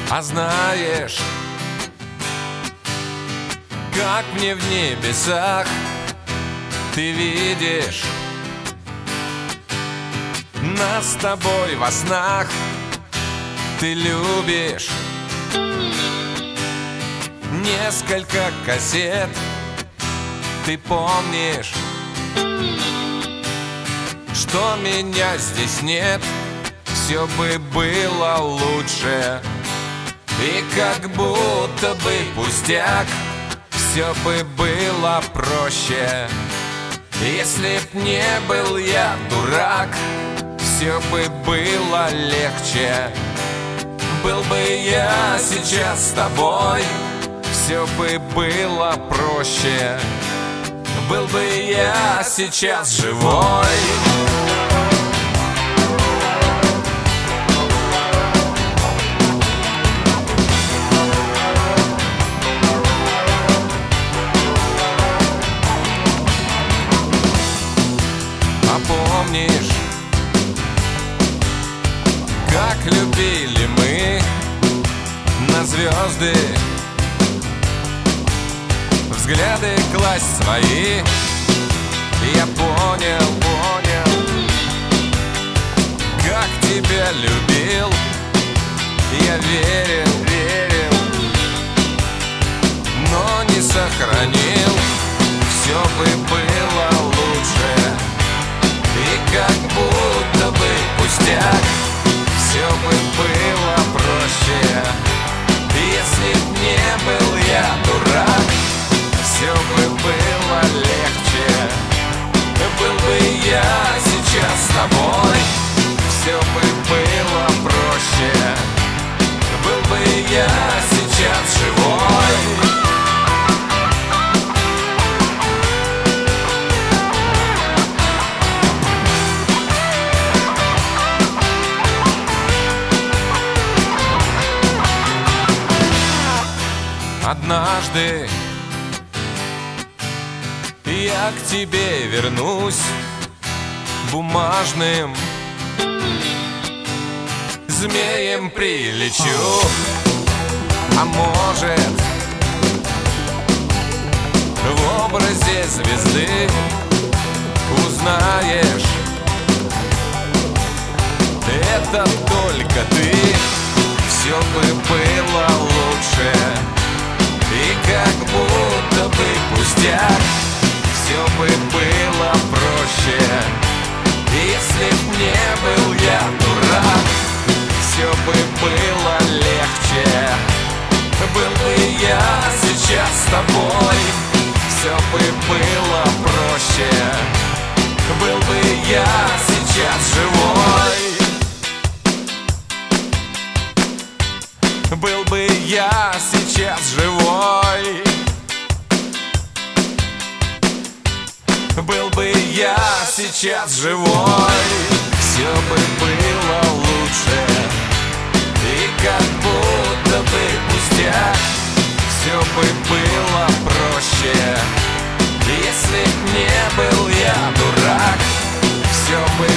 А знаешь, как мне в небесах ты видишь нас с тобой во снах, ты любишь несколько кассет, ты помнишь, что меня здесь нет. Все бы было лучше, и как будто бы пустяк, все бы было проще, если б не был я дурак. Все бы было легче, был бы я сейчас с тобой. Все бы было проще, был бы я сейчас живой. А помнишь, как любили мы на звезды взгляды класть свои? Я понял, как тебя любил. Я верил, но не сохранил. Все бы было лучше, и как будто бы пустяк, все бы было проще, если б не был я дурак. Все бы было легче, был бы я сейчас с тобой. Все бы было проще, был бы я сейчас живой. Однажды я к тебе вернусь бумажным змеем прилечу. А может, в образе звезды узнаешь, это только ты. Все бы было лучше, и как будто бы пустяк, все бы было проще, если б не был я дурак. Все бы было легче, был бы я сейчас с тобой. Все бы было проще, был бы я сейчас живой. Был бы я сейчас живой. Был бы я сейчас живой. Все бы было лучше, и как будто бы пустяк, все бы было проще, если б не был я дурак. Все бы